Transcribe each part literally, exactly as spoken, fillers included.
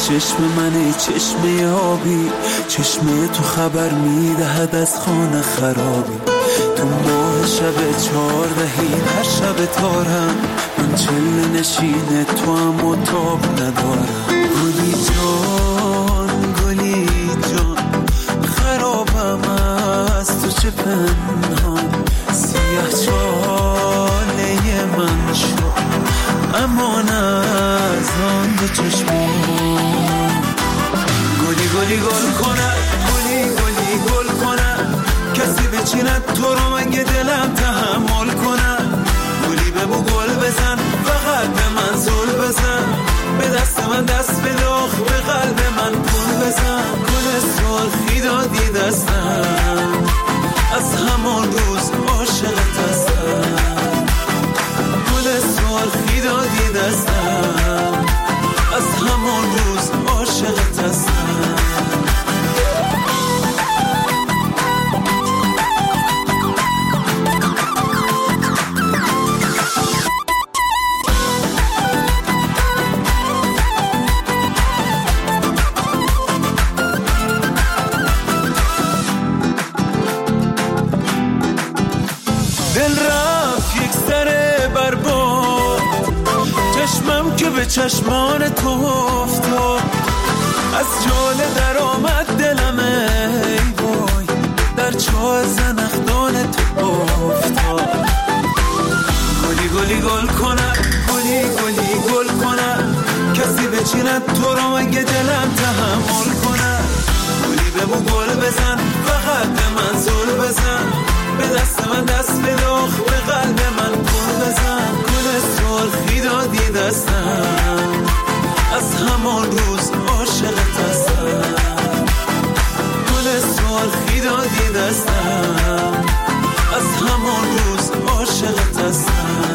چشم منی چشمه آبی، چشمه تو خبر میدهد از خانه خرابی. تو ماه شب چهاردهی هر شب تارم، من چله نشین تو هم و تاب ندارم. گلی جان گلی جان خرابم از تو چه پنهان، سیاه چاله من شد امان از آن دو چشمان. گلی گلی گل کنه گلی گلی گل کنه، کسی بچیند تو رو مگه دلم تحمل کنه. گلی ببو گل بزن فقط به من زل بزن، به دست من دست بداخ به قلب من پول بزن. گل سرخی دادی دستم از همان روز عاشقت هستم. گل سرخی دادی دستم از همان روز عاشقت هستم. به چشمان تو افتاد، از جاله در آمد دلم ای وای، در چاه زنخدان تو افتاد. گلی گلی گل کنه گلی گلی گل کنه، کسی بچیند تو رو مگه دلم تحمل کنه. گلی ببو گل بزن فقط به من زل بزن، به دست من دست بداخ به قلب من پول بزن. گل سرخی دادی دستم از همان روز عاشقت هستم. گل سرخی دادی دستم از همان روز عاشقت هستم.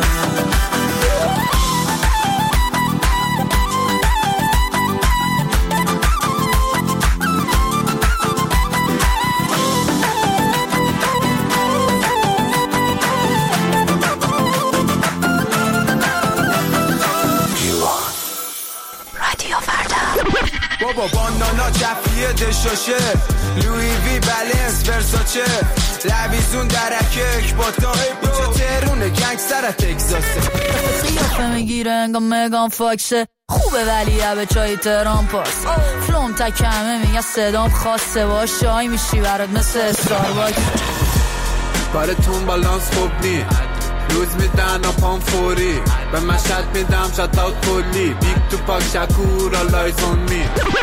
بابا بانانا جفیه دشاشه، لوی وی بلنس ورساچه، لویزون درکک با تا کوچه ترونه گنگستر تکساسه. قیافه میگیره انگا مگان فاکسه، خوبه ولی به چای تهران پاس. فلوم تکمه میگه صدام خاصه، باش چای میشی برات مثل استارباکس. کارتون بالانس خوب نی، روز میدن و پام فوری، به مشهد میدم شات اوت کلی، بیگ تو پاک شکور آلایز اون می.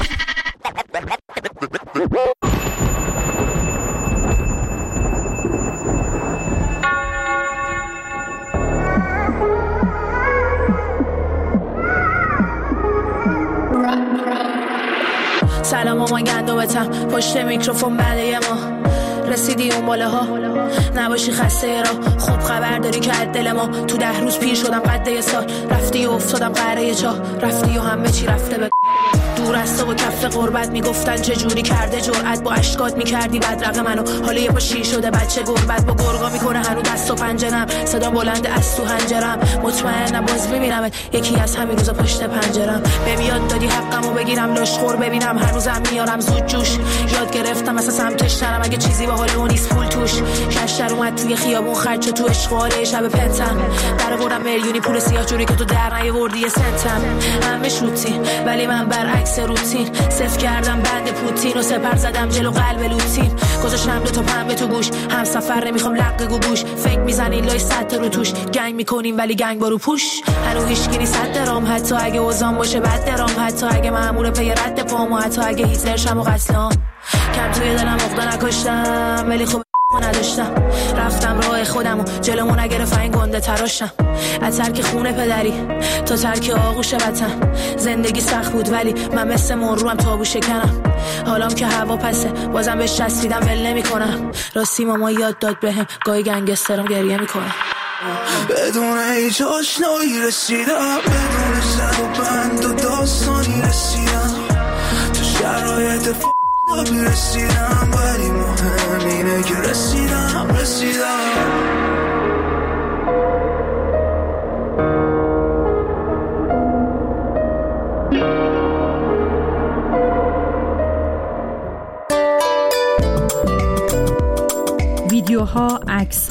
سلام مامان گندوبتم پشت میکروفون بعد ما رسیدی اون باله ها، نباشی خسته را. خوب خبر داری که از دل ما تو ده روز پیر شدم قد یه سال. رفتی و افتادم قره چاه، رفتی و همه چی رفته به دور از تو و کف قربت. میگفتن چه جوری کرده جرأت، با اشکات میکردی بدرقه منو. حالا یه پا شیر شده بچه گربت، با گرگا میکنه هنو دست و پنجرم. صدا بلند از تو هنجرم، مطمئنم باز ببینمت یکی از همین روزا پشت پنجرم. بمیاد دادی حقمو بگیرم لاشخور ببینم، هنوزم میارم زود جوش. یاد گرفتم مثلا سمتش نرم اگه چیزی به حال اون نیست پول توش. کشتر اومد توی خیابون خرج تو اشغاله شب پنتم. در بردم میلیونی پول سیاه جوری که تو در نیاوردی یه سنتم. همه شوتی ولی من برعکس روتین، صفر کردم بند پوتین و سپر زدم جلو قلب لوتین. گذاشتم دو تا پنبه تو گوش، هم سفر نمیخوام لق گوگوش. فکر میزنین لای صد رو توش، گنگ میکنیم ولی گنگ برو پوش. هنو هیچکی نیست صد درام، حتی اگه وزام باشه بد درام، حتی اگه مأمور پی رد پامو، حتی اگه هیتلر شم و قتلام. کم توی دلم عقده نکشتم ولی خوب نداشتم. رفتم راه خودم و جلومو نگرفت این گنده تراشم. از ترک خونه پدری تا ترک آغوش وطن، زندگی سخت بود ولی من مثل مرو هم تابو شکنم. حالام که هوا پسه بازم بهش چسبیدم ول نمی کنم. راستی ماما یاد داد بهم گاهی گنگسترم گریه میکنم. بدون هیچ آشنایی رسیدم، بدون زد و بند و داستانی رسیدم. تو شرایط ف... رسیدم ولی مهم اینه که رسیدم رسیدم.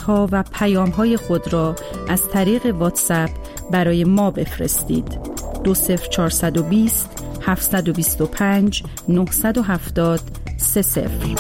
ها و پیام های خود را از طریق واتساپ برای ما بفرستید. دو صفر چهارصد و بیست هفتصد و بیست و پنج نهصد و هفتاد سه صفر.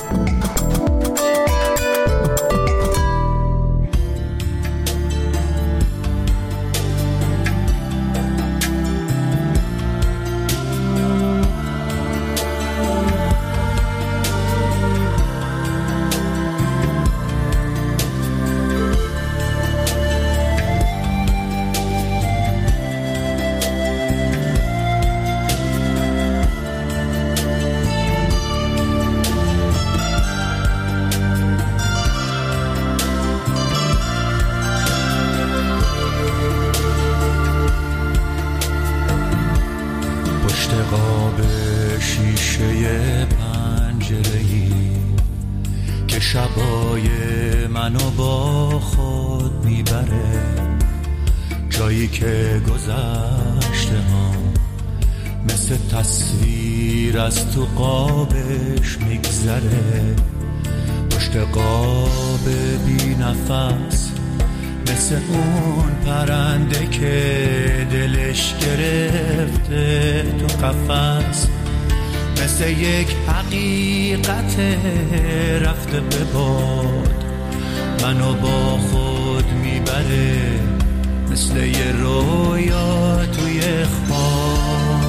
شبای منو با خود میبره، جایی که گذشته ها مثل تصویر از تو قابش میگذره. پشت قاب بی نفس مثل اون پرنده که دلش گرفته تو قفس، مثل یک حقیقت رفته به باد منو با خود میبره، مثل یه رویا توی خواب.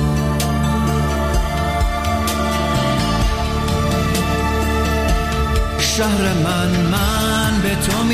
شهر من من به تو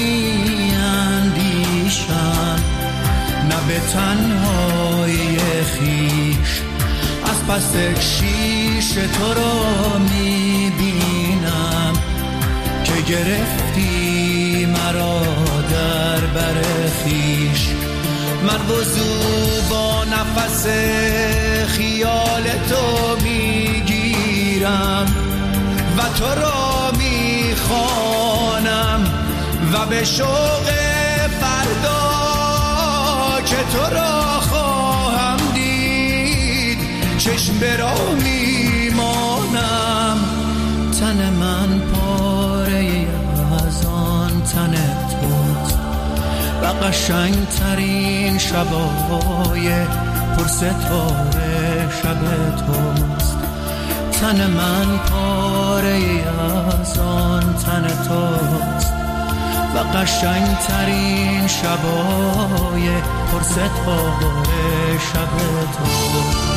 میاندیشم، نه به تنهایی خیش، از پس شیش تو رو میبینم که گرفتی مرا در بر خیش. من وضو با نفس خیال تو میگیرم و تو را میخوانم و به شوق فردا که تو را خواهم دید چشم برا میمانم. تن من پاره از آن تن توست و قشنگ ترین شبای پرستاره شب توست. تن من پاره از آن تن توست و قشنگ ترین شبای پرستاره شب توست.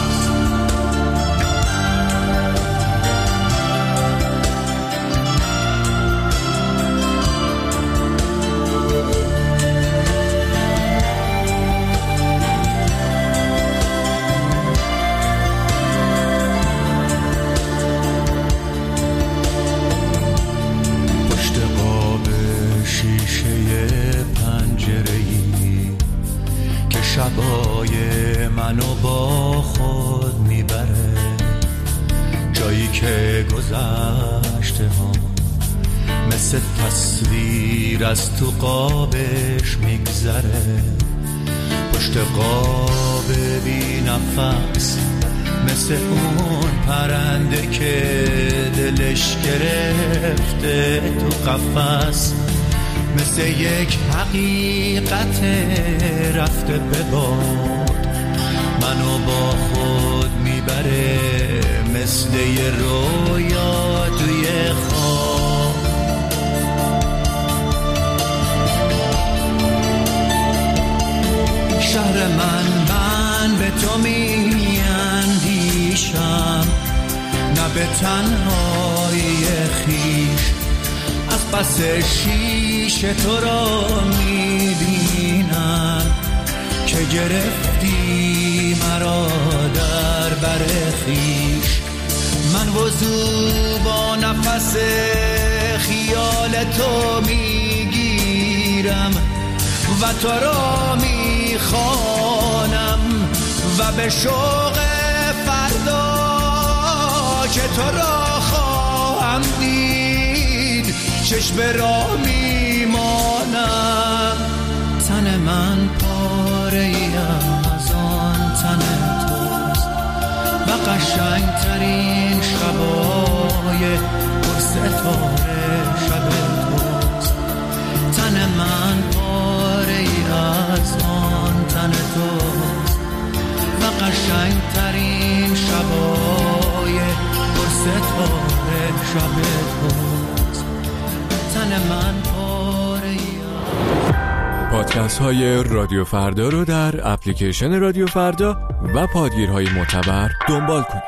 شبای منو با خود میبره، جایی که گذشته ها مثل تصویر از تو قابش میگذره. پشت قاب بی نفس مثل اون پرنده که دلش گرفته تو قفس، مثل یک حقیقت رفته به باد منو با خود میبره، مثل یه رویا توی خواب. شهر من من به تو میاندیشم، نه به تنهایی خیش، از پس شیش تو را میبینم که گرفتی مرا در بر خیش. من وضو با نفس خیال تو میگیرم و تو را میخوانم و به شوق فردا که تو را خواهم دید چشم را میمانم. تن من پاره از آن تن توست و قشنگ ترین شبای پرستاره شب توست. تن من من پاره ای از آن تن توست و قشنگترین شبای پر ستاره شب توست. تن من پاره ای. پادکست های رادیو فردا رو در اپلیکیشن رادیو فردا و پادگیرهای معتبر دنبال کنید.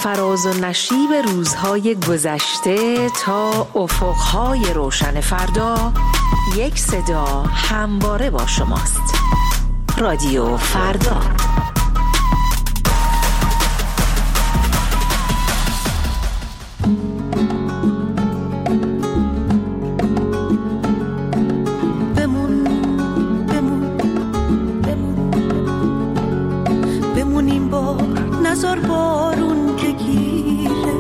فراز و نشیب روزهای گذشته تا افقهای روشن فردا، یک صدا همواره با شماست. رادیو فردا. نزار بارون که گیره،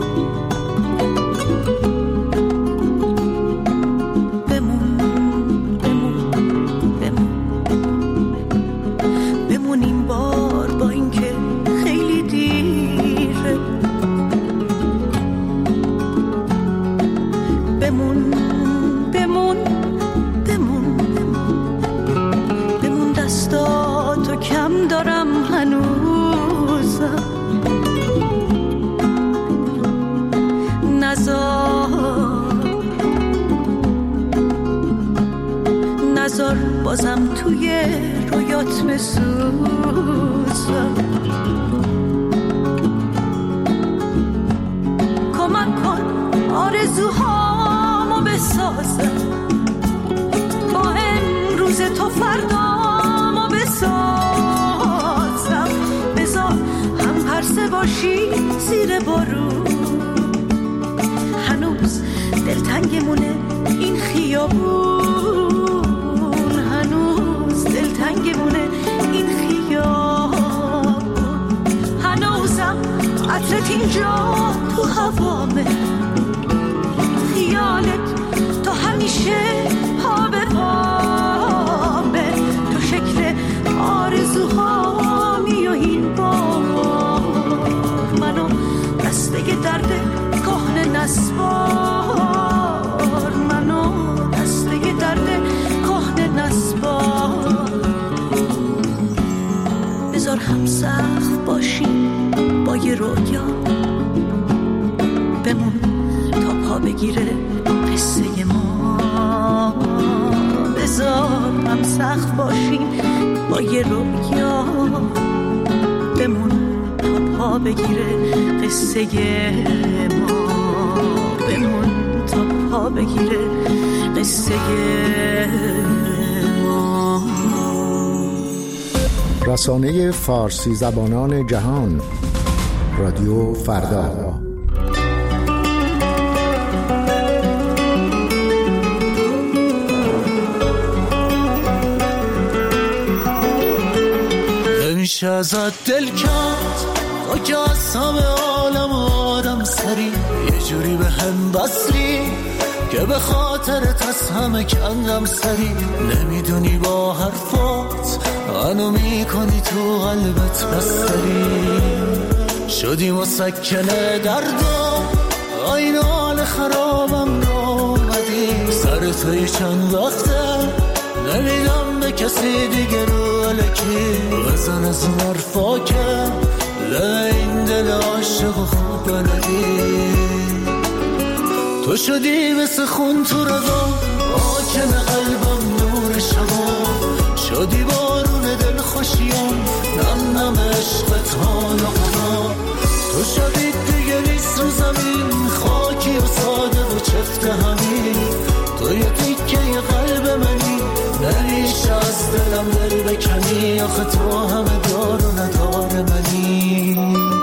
بمون بمون بمون بمون این بار با این که خیلی دیره، بمون بمون بمون بمون دستاتو کم دارم هنوزم، نزار بازم توی رویات بسوزم، کمک کن آرزوهامو بسازم، با امروز تو فردامو بسازم، بذار هم پرسه باشی زیر بارون، هنوز دلتنگمونه این خیابون، هنوز دلتنگمونه این خیابون، هنوزم عطرت اینجا تو هوامه، خیالت تو همیشه پا به پامه، تو شکل آرزوهامی و این بار منو دسته درد کهنه نسبار، منو دسته درد کهنه نسبار، بذار هم سقف باشیم با یه رویا، بمون تا پا بگیره قصه ما، بذار هم سقف باشیم با یه رویا، بمون تا پا بگیره قصه ما، بمون تا پا بگیره قصه ما. رسانه فارسی زبانان جهان، رادیو فردا. نمیشه ازت دل کرد تا که از همه عالم آدم سری، یه جوری به هم بسری که به خاطرت از همه کندم سری، نمیدونی با حرفات منو میکنی تو قلبت بستری، شدی مسکنه دردم این حال خرابم نامدی، سر توی چند وقته نمیدم به کسی دیگه رو الکی، بزن از اون حرفا که این دل عاشق و خوب بلدی، تو شدی مثل خون تو رگام، حاکم قلبم نور شبام، شدی بارون دل خوشیم، نم نم عشقت حال و قدام، تو شدی دیگه نیست رو زمین، خاکی و ساده و چفت همین، تو یه تیکه یه قلب منی، نمیشه از دلم دل بکنی، آخه تو همه دار و ندار منی.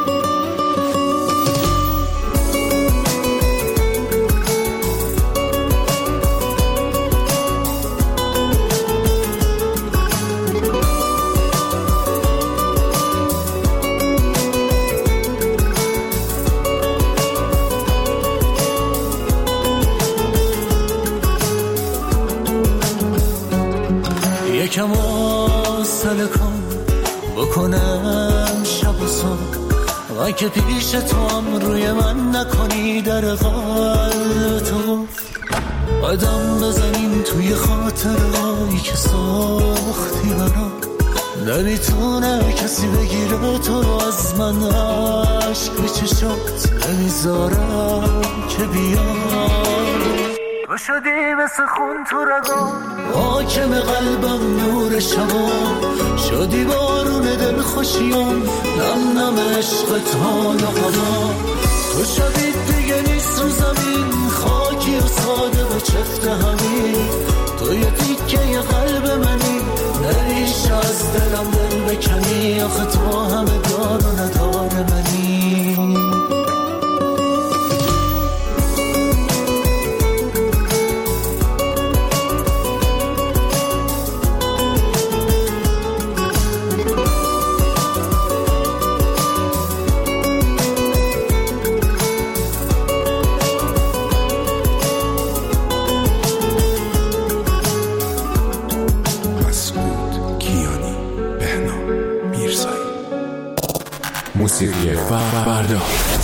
یکم حوصله کن بکنم شب و صبح، من که پیش تو هم روی من نکنی در قلب تو، قدم بزنیم توی خاطرهایی که ساختی برام، نمیتونه کسی بگیره تو رو از من، عشق به چشات نمیذارم که بیام، تو شدی مثل خون تو رگام، حاکم قلبم نور شبام، شدی بارون دل خوشیام، نم نم عشقت حال هوا. تو شدی دیگه نیست رو زمین، خاکی و ساده و چفت همین. تو یه تیکه یه قلب منی، نمیشه از دلم دل بکنی. آخه تو همه دار و ندار منی. موسیقی فردا.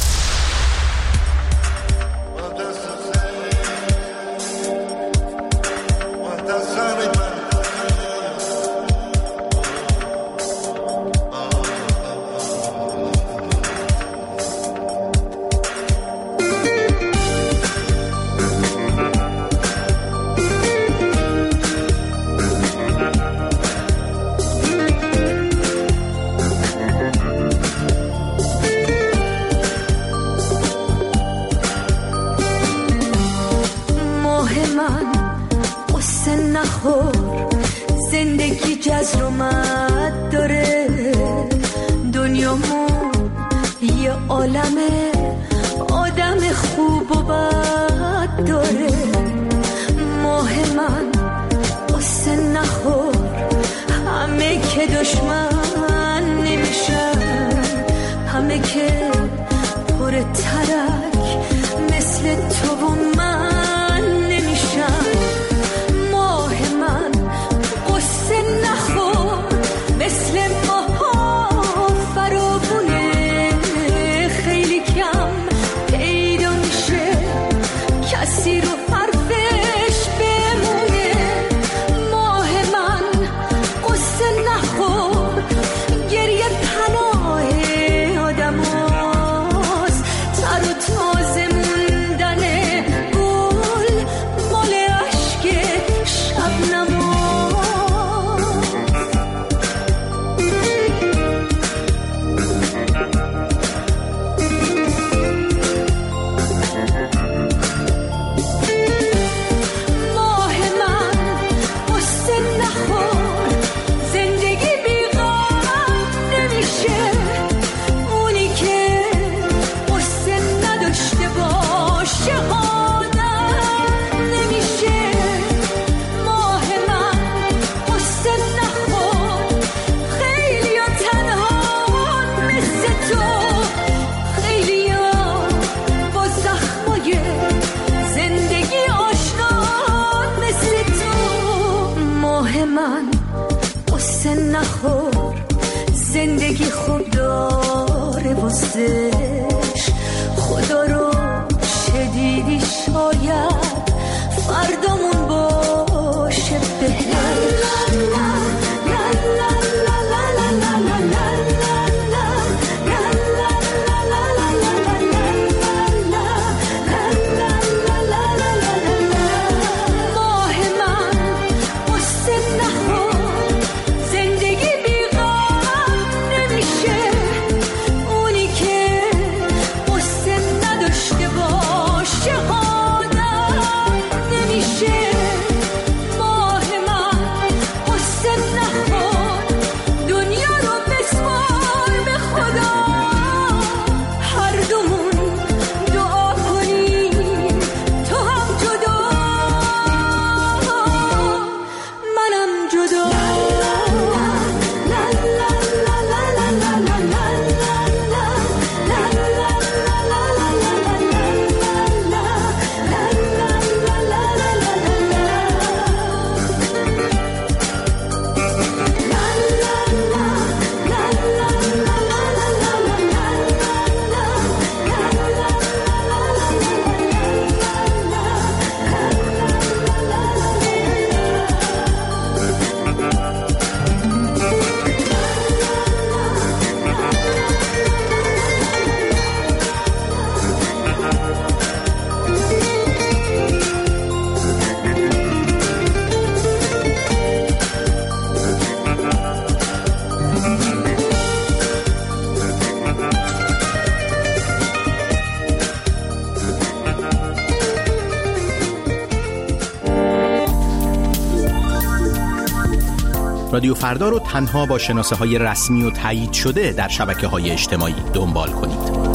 زندگی جزر و مد داره، دنیامون یه عالمه آدم خوب و بد داره. ماه من قصه نخور، همه که دشمن نمیشن، همه که پر ترک مثل تو و من نمیشن. ماه من قصه نخور، مثل ماها فراوونه، خیلی کم پیدا میشه کسی رو حرفش بمونه. ماه من قصه نخور، گریه پناه آدم هاست، تر و تازه موندن گل مال عشق شبنم. زندگی خوب داره واسش، خدا رو شدیدی شاید فردامون باشه بهتر. ماه من رادیو فردا رو تنها با شناسه های رسمی و تایید شده در شبکه های اجتماعی دنبال کنید.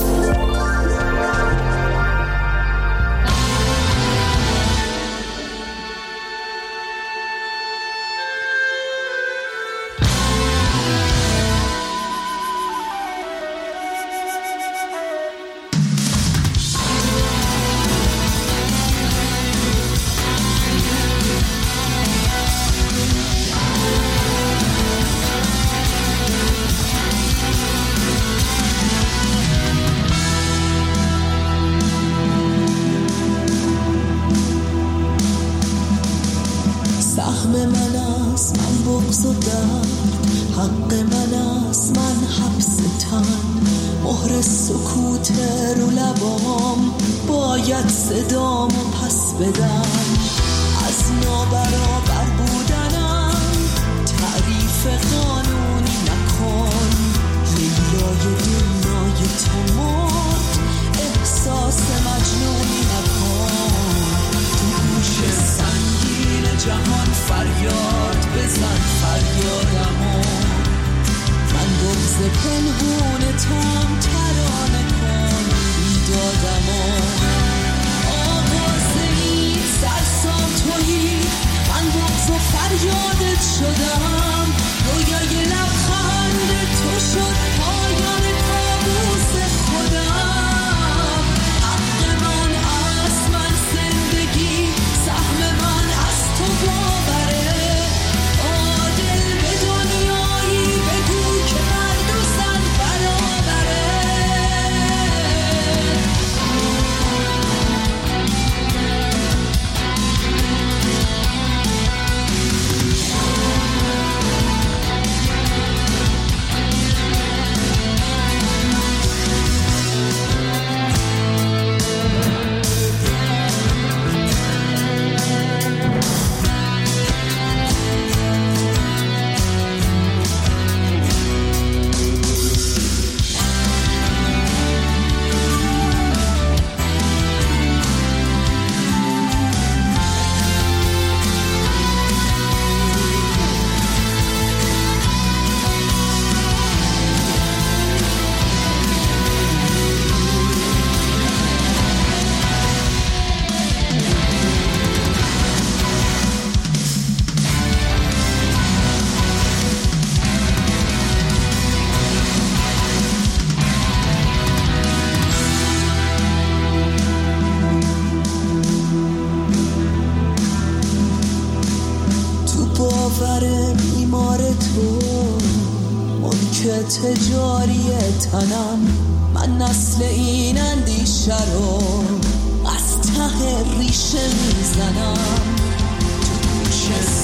تجاری تنم من نسل این اندیشه رو از ته ریشه میزنم تو گوش